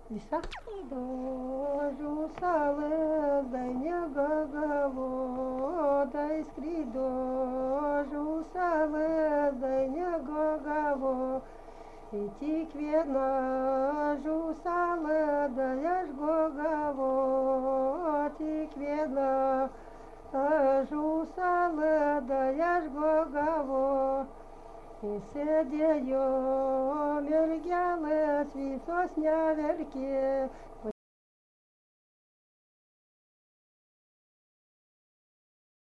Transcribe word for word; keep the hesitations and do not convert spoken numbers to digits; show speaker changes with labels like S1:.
S1: Visa? Dožu salas, dai negagavo, dai skrido, salas, dai negagavo. Ir tik viena žūsala, dai aš gogavo, tik viena žūsala, dai aš gogavo. Ir sėdėjo mergelės, visos neverkė.